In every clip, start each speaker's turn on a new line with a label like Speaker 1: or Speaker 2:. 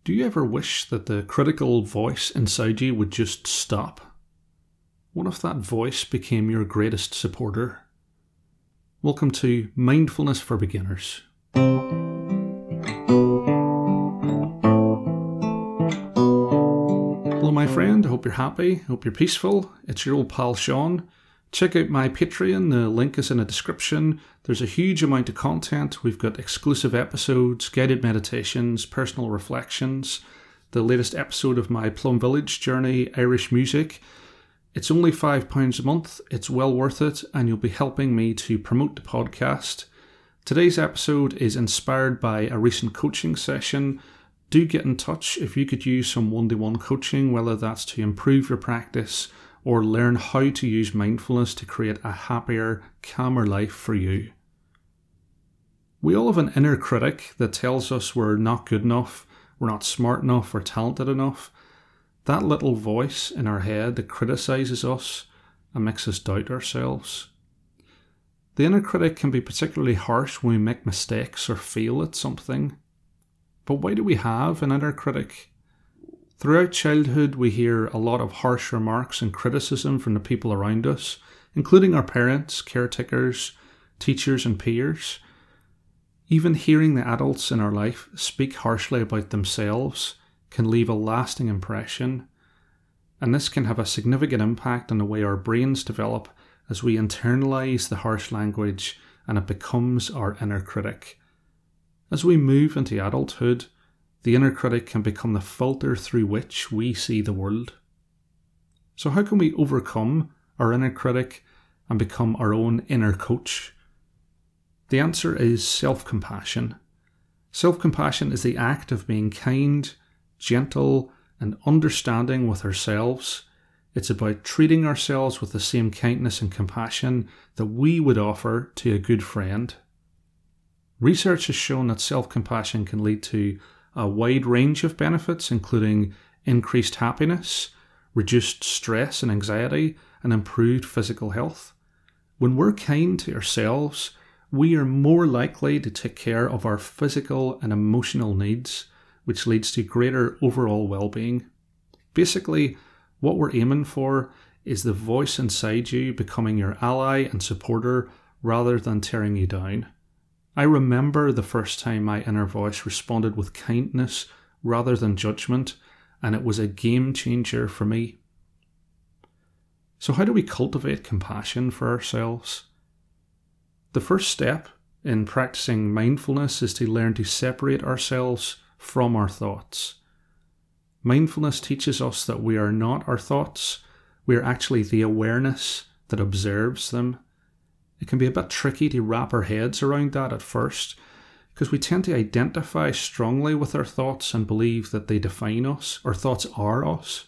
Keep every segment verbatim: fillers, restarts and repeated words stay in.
Speaker 1: Do you ever wish that the critical voice inside you would just stop? What if that voice became your greatest supporter? Welcome to Mindfulness for Beginners. Hello my friend, I hope you're happy, hope you're peaceful. It's your old pal Sean. Check out my Patreon, the link is in the description. There's a huge amount of content. We've got exclusive episodes, guided meditations, personal reflections, the latest episode of my Plum Village journey, Irish music. It's only five pounds a month, it's well worth it, and you'll be helping me to promote the podcast. Today's episode is inspired by a recent coaching session. Do get in touch if you could use some one-to-one coaching, whether that's to improve your practice or learn how to use mindfulness to create a happier, calmer life for you. We all have an inner critic that tells us we're not good enough, we're not smart enough, or talented enough. That little voice in our head that criticises us and makes us doubt ourselves. The inner critic can be particularly harsh when we make mistakes or fail at something. But why do we have an inner critic? Throughout childhood, we hear a lot of harsh remarks and criticism from the people around us, including our parents, caretakers, teachers and peers. Even hearing the adults in our life speak harshly about themselves can leave a lasting impression, and this can have a significant impact on the way our brains develop as we internalise the harsh language and it becomes our inner critic. As we move into adulthood, the inner critic can become the filter through which we see the world. So how can we overcome our inner critic and become our own inner coach? The answer is self-compassion. Self-compassion is the act of being kind, gentle, and understanding with ourselves. It's about treating ourselves with the same kindness and compassion that we would offer to a good friend. Research has shown that self-compassion can lead to a wide range of benefits, including increased happiness, reduced stress and anxiety, and improved physical health. When we're kind to ourselves, we are more likely to take care of our physical and emotional needs, which leads to greater overall well-being. Basically, what we're aiming for is the voice inside you becoming your ally and supporter rather than tearing you down. I remember the first time my inner voice responded with kindness rather than judgment, and it was a game changer for me. So how do we cultivate compassion for ourselves? The first step in practicing mindfulness is to learn to separate ourselves from our thoughts. Mindfulness teaches us that we are not our thoughts, we are actually the awareness that observes them. It can be a bit tricky to wrap our heads around that at first, because we tend to identify strongly with our thoughts and believe that they define us, or thoughts are us.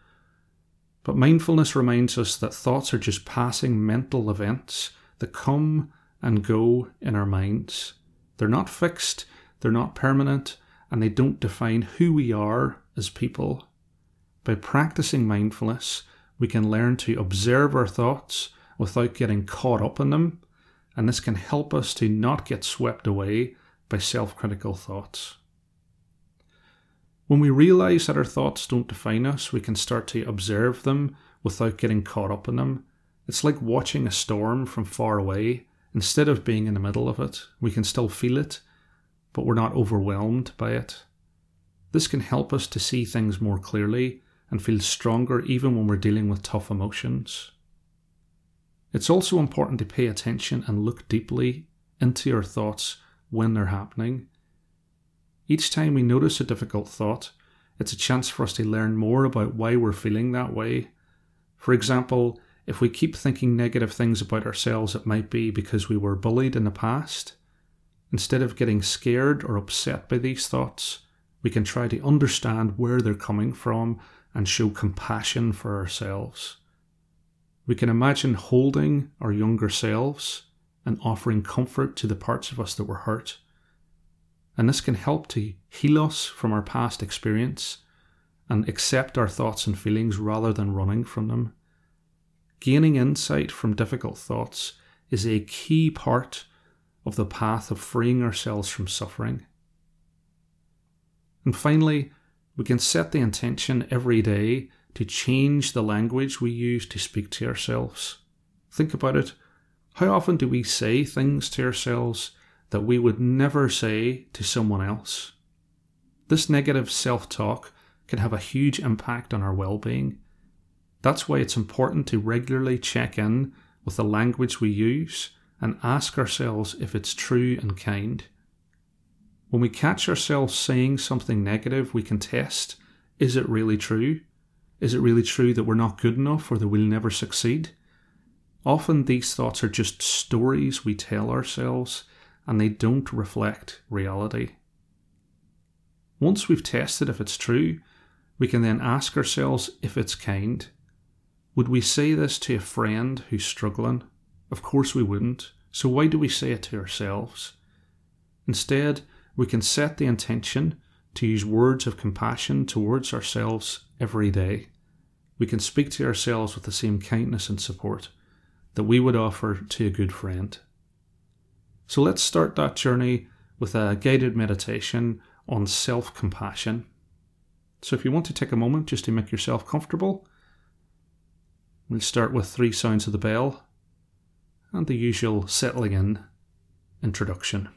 Speaker 1: But mindfulness reminds us that thoughts are just passing mental events that come and go in our minds. They're not fixed, they're not permanent, and they don't define who we are as people. By practicing mindfulness, we can learn to observe our thoughts without getting caught up in them, and this can help us to not get swept away by self-critical thoughts. When we realise that our thoughts don't define us, we can start to observe them without getting caught up in them. It's like watching a storm from far away. Instead of being in the middle of it, we can still feel it, but we're not overwhelmed by it. This can help us to see things more clearly and feel stronger even when we're dealing with tough emotions. It's also important to pay attention and look deeply into our thoughts when they're happening. Each time we notice a difficult thought, it's a chance for us to learn more about why we're feeling that way. For example, if we keep thinking negative things about ourselves, it might be because we were bullied in the past. Instead of getting scared or upset by these thoughts, we can try to understand where they're coming from and show compassion for ourselves. We can imagine holding our younger selves and offering comfort to the parts of us that were hurt. And this can help to heal us from our past experience and accept our thoughts and feelings rather than running from them. Gaining insight from difficult thoughts is a key part of the path of freeing ourselves from suffering. And finally, We can set the intention every day to change the language we use to speak to ourselves. Think about it. How often do we say things to ourselves that we would never say to someone else? This negative self-talk can have a huge impact on our well-being. That's why it's important to regularly check in with the language we use and ask ourselves if it's true and kind. When we catch ourselves saying something negative, we can test, is it really true? Is it really true that we're not good enough or that we'll never succeed? Often these thoughts are just stories we tell ourselves and they don't reflect reality. Once we've tested if it's true, we can then ask ourselves if it's kind. Would we say this to a friend who's struggling? Of course we wouldn't. So why do we say it to ourselves? Instead, we can set the intention to use words of compassion towards ourselves every day. We can speak to ourselves with the same kindness and support that we would offer to a good friend. So let's start that journey with a guided meditation on self-compassion. So if you want to take a moment just to make yourself comfortable, we'll start with three sounds of the bell and the usual settling in introduction.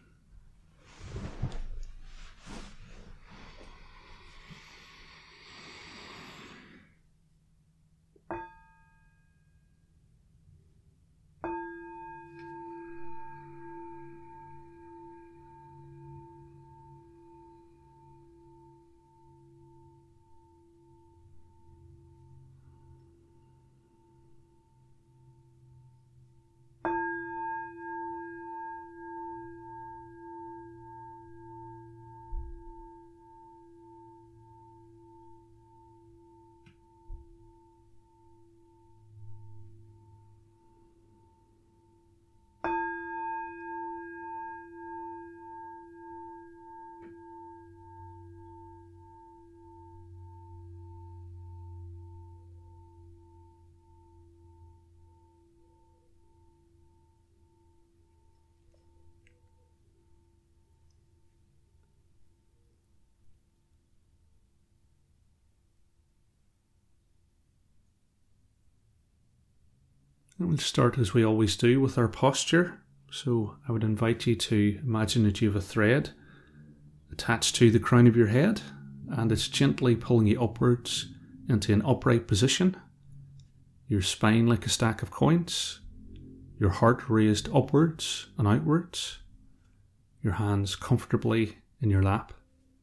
Speaker 1: And we'll start as we always do with our posture. So I would invite you to imagine that you have a thread attached to the crown of your head and it's gently pulling you upwards into an upright position. Your spine like a stack of coins. Your heart raised upwards and outwards. Your hands comfortably in your lap.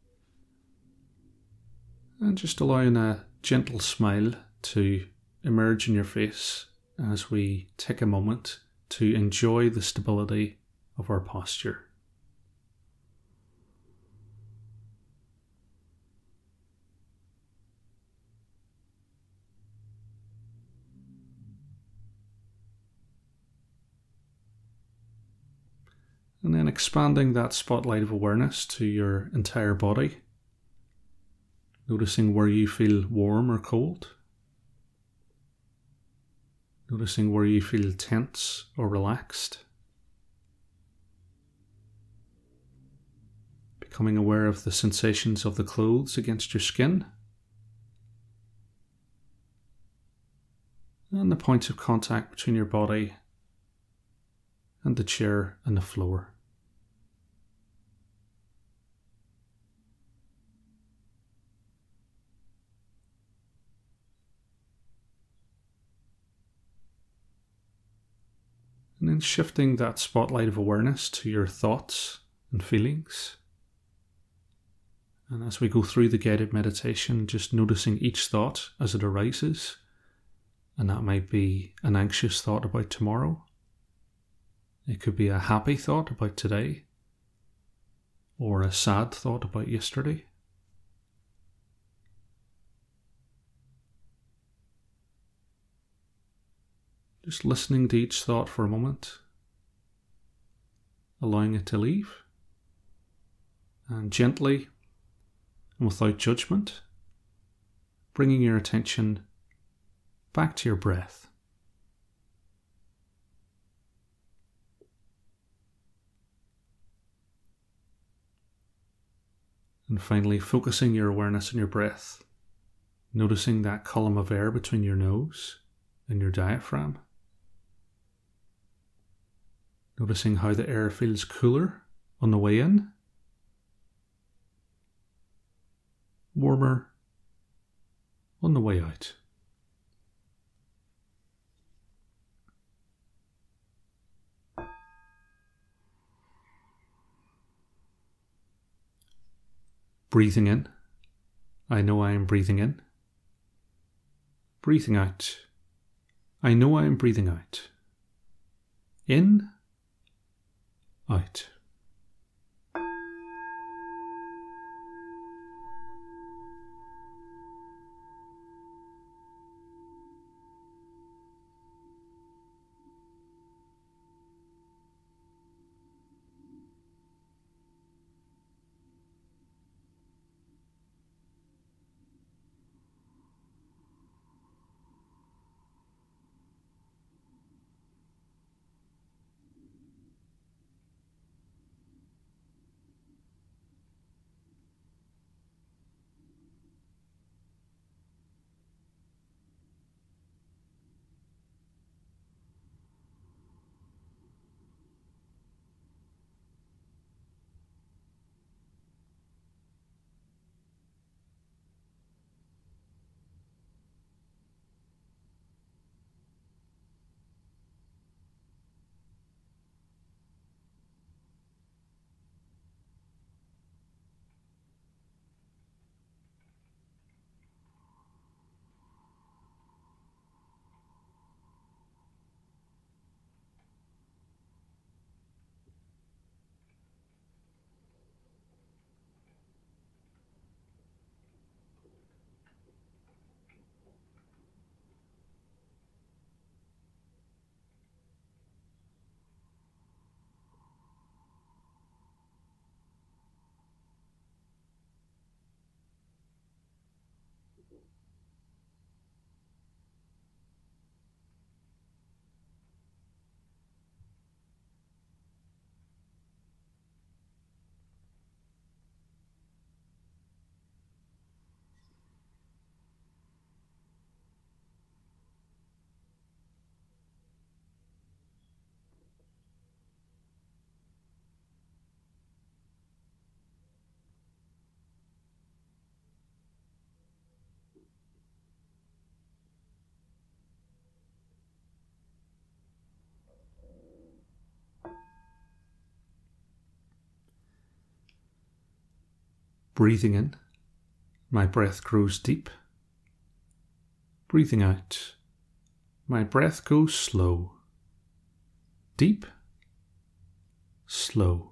Speaker 1: And just allowing a gentle smile to emerge in your face as we take a moment to enjoy the stability of our posture. And then expanding that spotlight of awareness to your entire body, noticing where you feel warm or cold. Noticing where you feel tense or relaxed. Becoming aware of the sensations of the clothes against your skin. And the points of contact between your body and the chair and the floor. And then shifting that spotlight of awareness to your thoughts and feelings. And as we go through the guided meditation, just noticing each thought as it arises. And that might be an anxious thought about tomorrow. It could be a happy thought about today. Or a sad thought about yesterday. Just listening to each thought for a moment, allowing it to leave, and gently and without judgment, bringing your attention back to your breath. And finally, focusing your awareness on your breath, noticing that column of air between your nose and your diaphragm. Noticing how the air feels cooler on the way in, warmer on the way out. Breathing in, I know I am breathing in. Breathing out, I know I am breathing out. In, out. Breathing in, my breath grows deep. Breathing out, my breath goes slow. Deep, slow.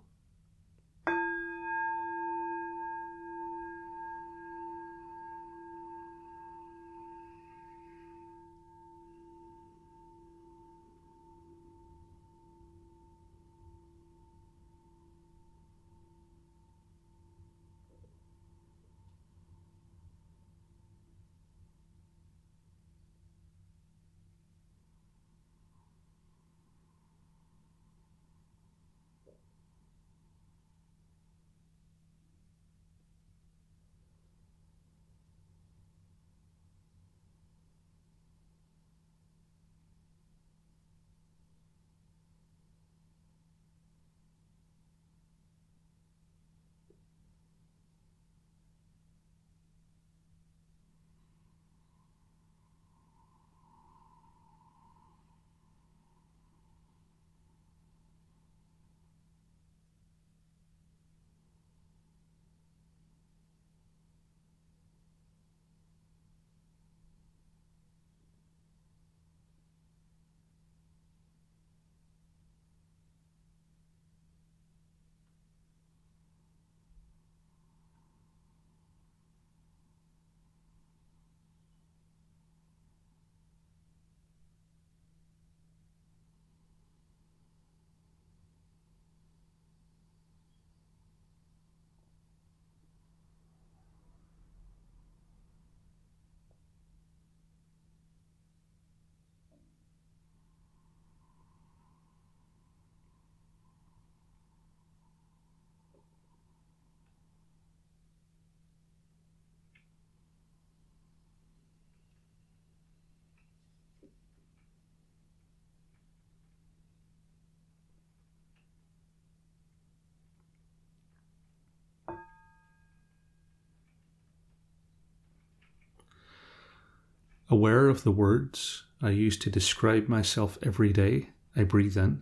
Speaker 1: Aware of the words I use to describe myself every day, I breathe in.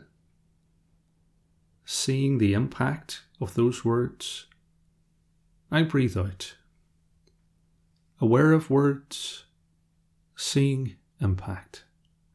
Speaker 1: Seeing the impact of those words, I breathe out. Aware of words, seeing impact.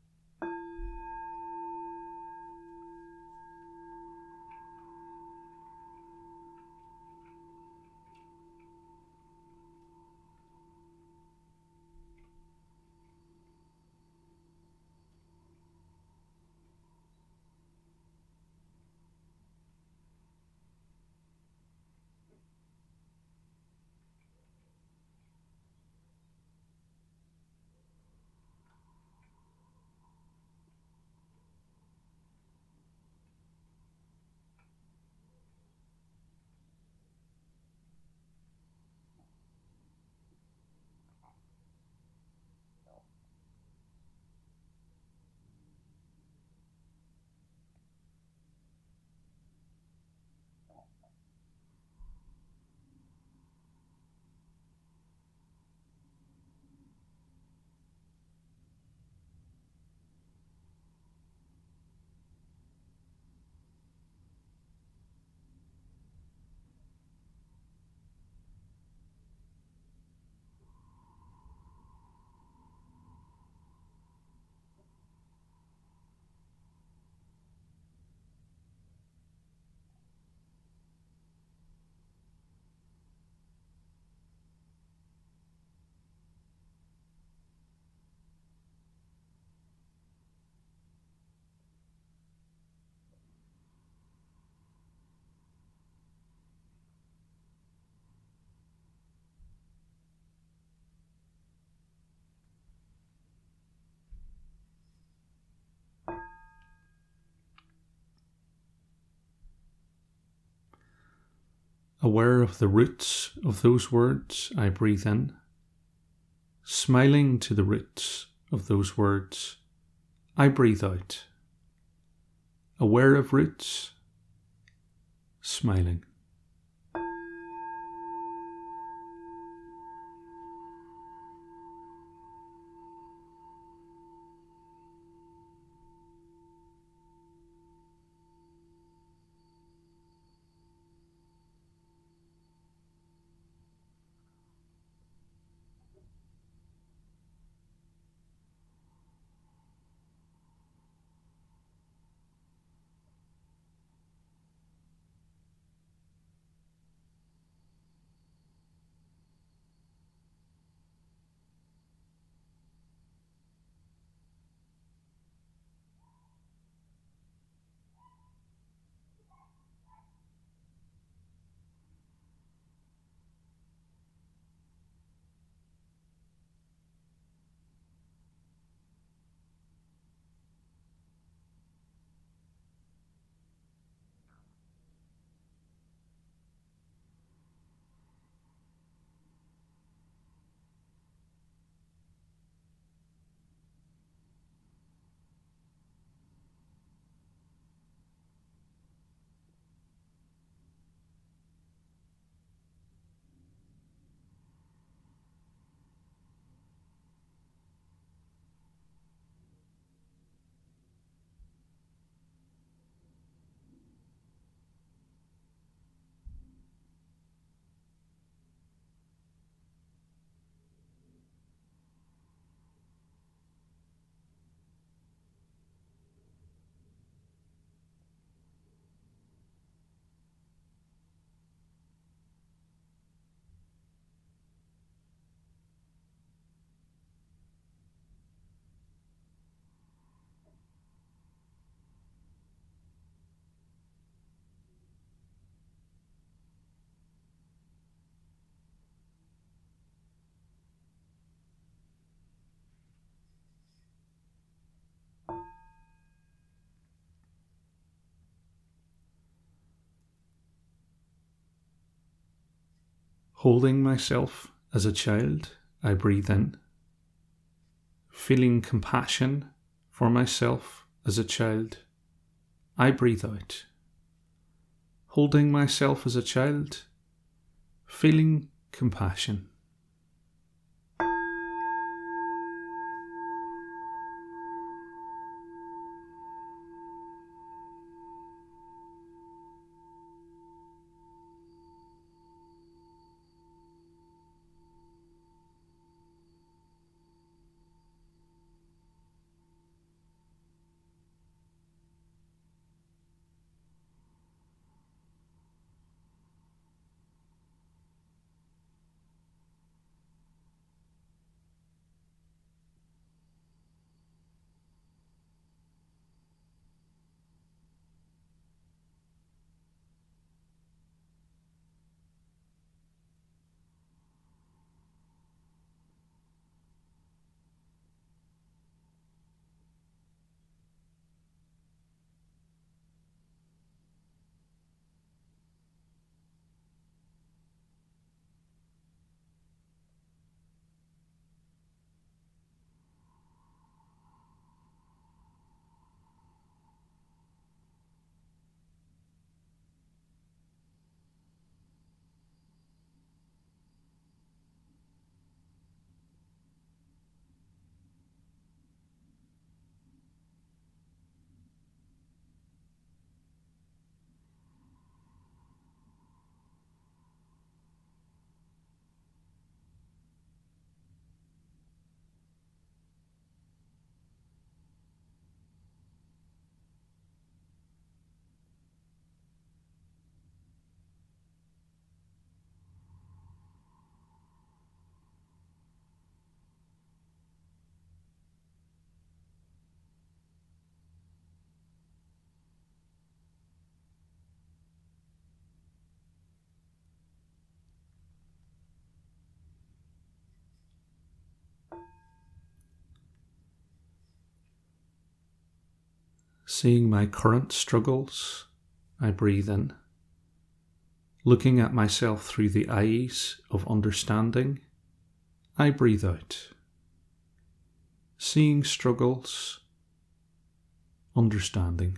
Speaker 1: Aware of the roots of those words, I breathe in. Smiling to the roots of those words, I breathe out. Aware of roots, smiling. Holding myself as a child, I breathe in. Feeling compassion for myself as a child, I breathe out. Holding myself as a child, feeling compassion. Seeing my current struggles, I breathe in. Looking at myself through the eyes of understanding, I breathe out. Seeing struggles, understanding.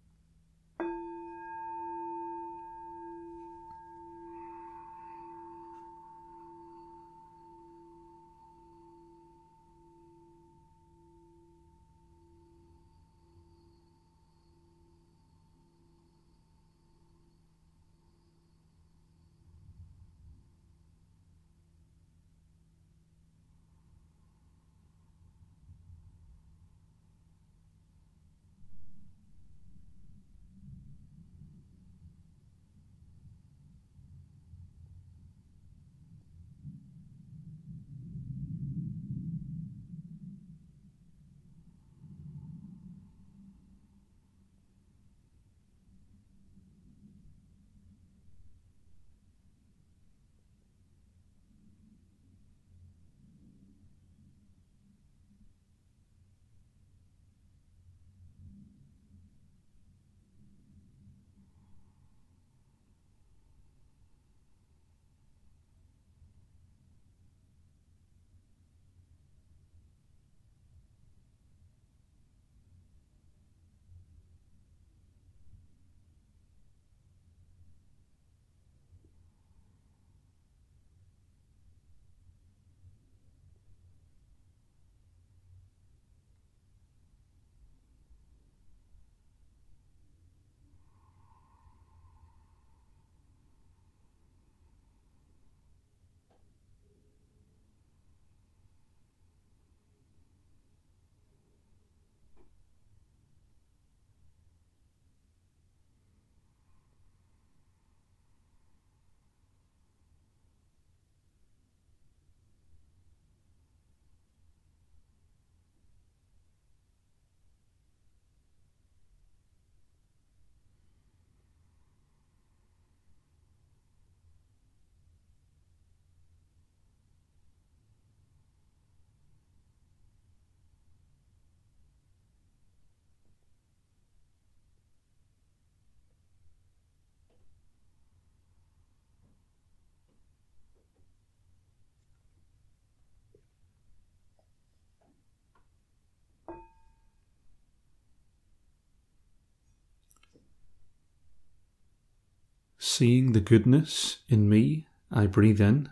Speaker 1: Seeing the goodness in me, I breathe in.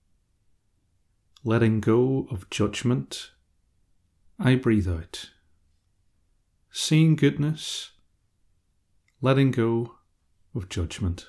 Speaker 1: Letting go of judgment, I breathe out. Seeing goodness, letting go of judgment.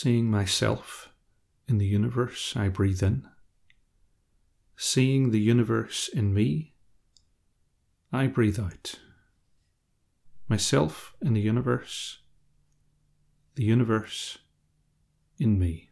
Speaker 1: Seeing myself in the universe, I breathe in. Seeing the universe in me, I breathe out. Myself in the universe, the universe in me.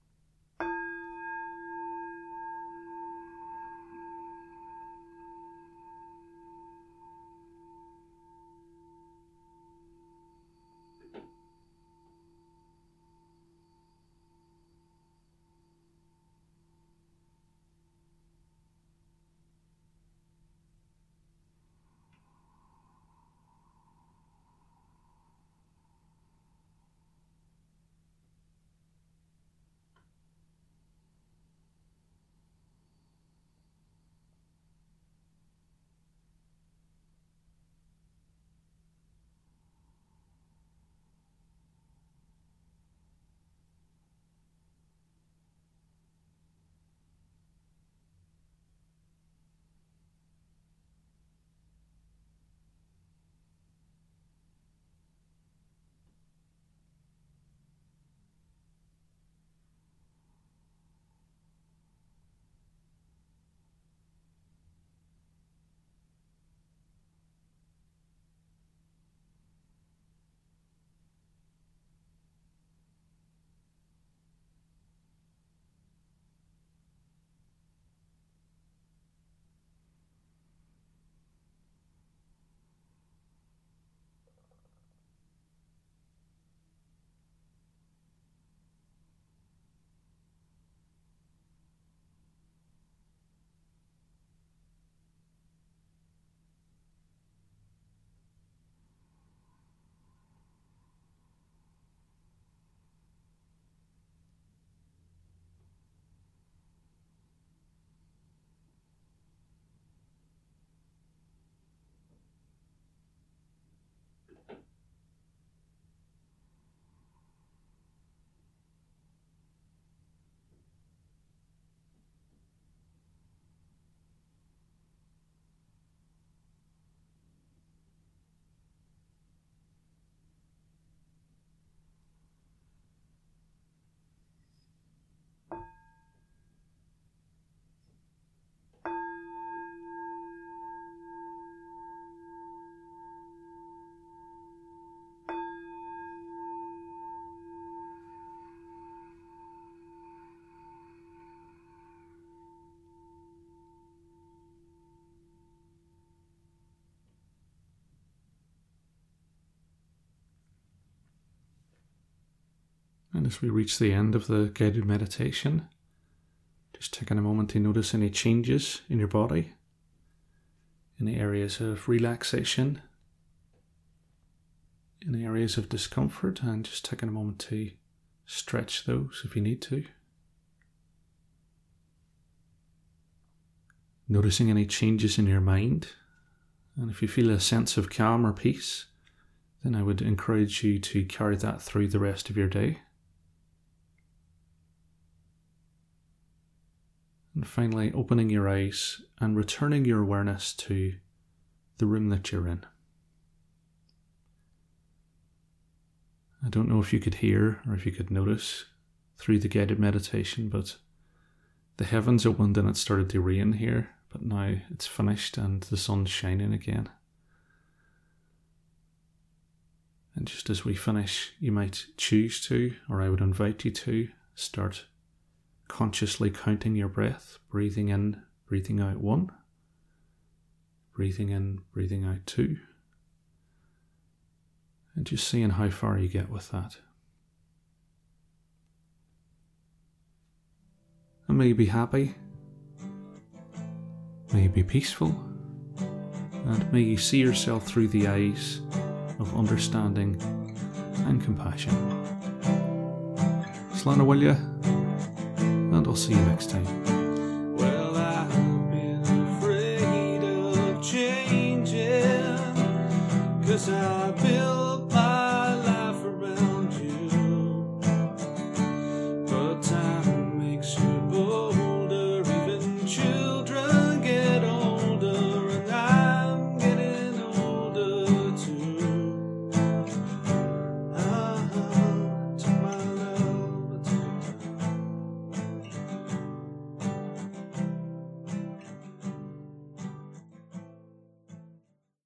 Speaker 1: And as we reach the end of the guided meditation, just taking a moment to notice any changes in your body, any areas of relaxation, any areas of discomfort, and just taking a moment to stretch those if you need to. Noticing any changes in your mind, and if you feel a sense of calm or peace, then I would encourage you to carry that through the rest of your day. And finally, opening your eyes and returning your awareness to the room that you're in. I don't know if you could hear or if you could notice through the guided meditation, but the heavens opened and it started to rain here, but now it's finished and the sun's shining again. And just as we finish, you might choose to, or I would invite you to, start consciously counting your breath, breathing in, breathing out one, breathing in, breathing out two, and just seeing how far you get with that. And may you be happy, may you be peaceful, and may you see yourself through the eyes of understanding and compassion. Slán Abhaile, and I'll see you next time.